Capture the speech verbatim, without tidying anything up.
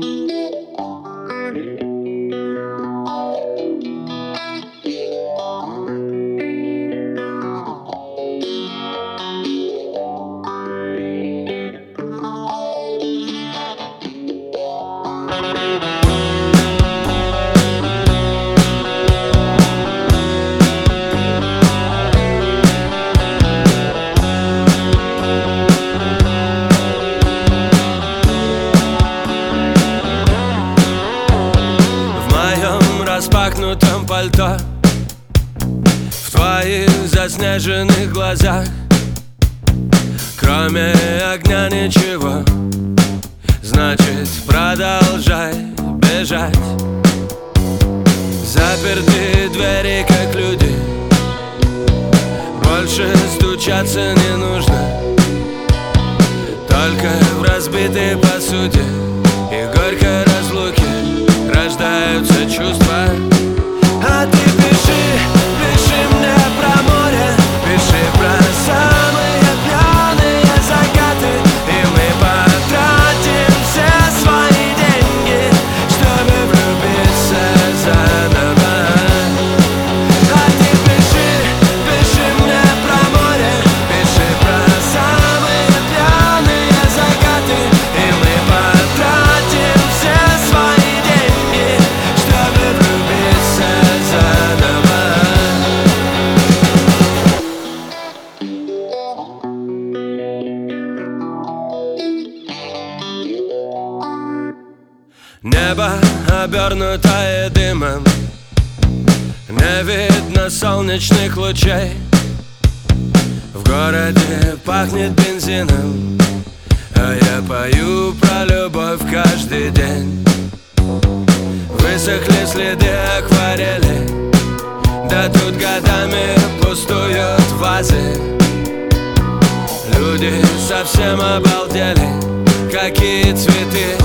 Распахнутом пальто, в твоих заснеженных глазах, кроме огня ничего. Значит, продолжай бежать. Запертые двери, как люди, больше стучаться не нужно. Только в разбитой посуде и горькой разлуке рождаются чувства. А ты пиши, пиши мне про море, пиши про самые пьяные закаты, и мы потратим все свои деньги, чтобы влюбиться заново. А ты пиши, пиши мне про море, пиши про самые пьяные закаты, и мы потратим все свои деньги, чтобы влюбиться заново. Небо, обернутое дымом, не видно солнечных лучей. В городе пахнет бензином, а я пою про любовь каждый день. Высохли следы акварели, да тут годами пустуют вазы. Люди совсем обалдели, какие цветы